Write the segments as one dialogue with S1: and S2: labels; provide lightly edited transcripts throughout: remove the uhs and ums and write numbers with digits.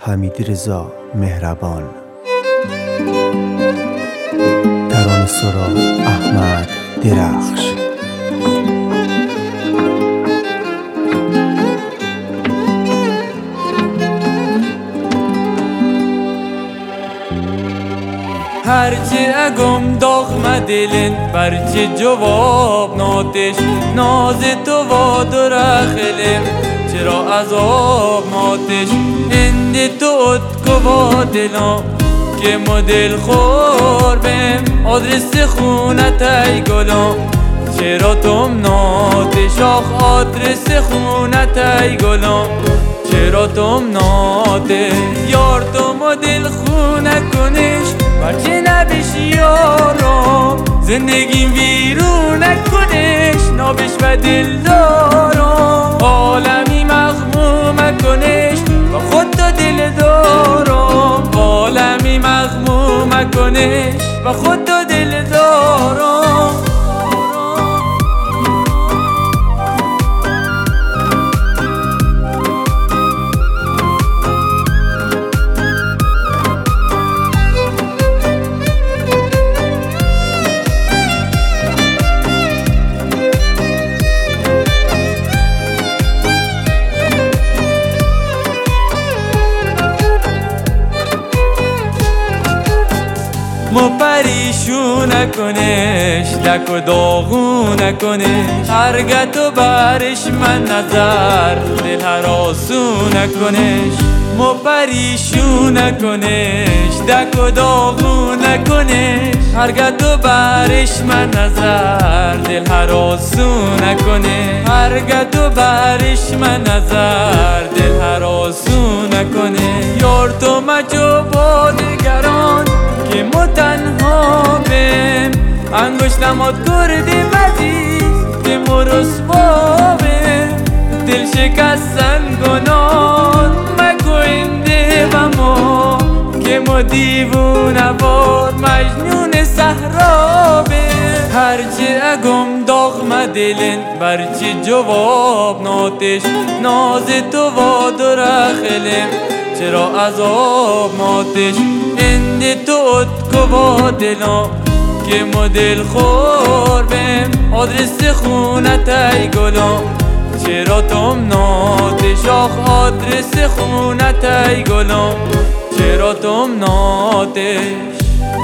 S1: حمیدرضا مهربان. ترانه‌سرا احمد درخش.
S2: هرچی اگم داغم دلن برچی جواب ناتش ناز تو وادر خلم چرا عذاب ناتش اند تو اتکو دلم که مدل خور بیم آدرس خونت ای گلم چرا تم ناتش آخ آدرس خونت ای گلم چرا تم ناتش یار تو مدل خونه کنش برچه نبش یارم زندگیم ویرون نکنش نابش و دل دارم عالمی مغموم کنش و خود تو دل دارم عالمی مغموم کنش و خود تو دل دارم مو پریشون نکنش لک و داغون نکنش هرگه تو برش من نظر دل هراسون نکنش مو پریشون نکنش لک و داغون نکنش هرگه تو برش من نظر دل هراسون نکنش هرگه تو برش من نظر دل هراسون نکنش یار تو مجو با دگران که ما تنها بیم انگشتمات کردیم عزیز که ما رسوا بیم دل شکستن گناه مگوینده و ما که ما دیوونه وار مجنون صحرا بیم هرچی اگم داغم دلن برچی جواب ناتش ناز تو وادر خلم چرا عذاب ناتش اند تو اتکو دلم که مدل خور بیم آدرس خونت ای گلم چرا تم ناتش آخ آدرس خونت ای گلم چرا تم ناتش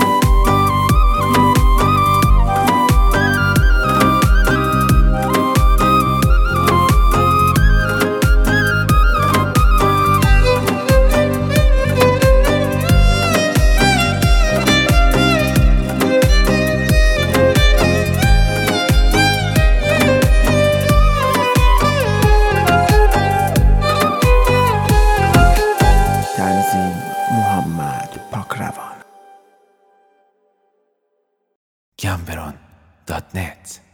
S1: محمد پاکروان. Gamberon.net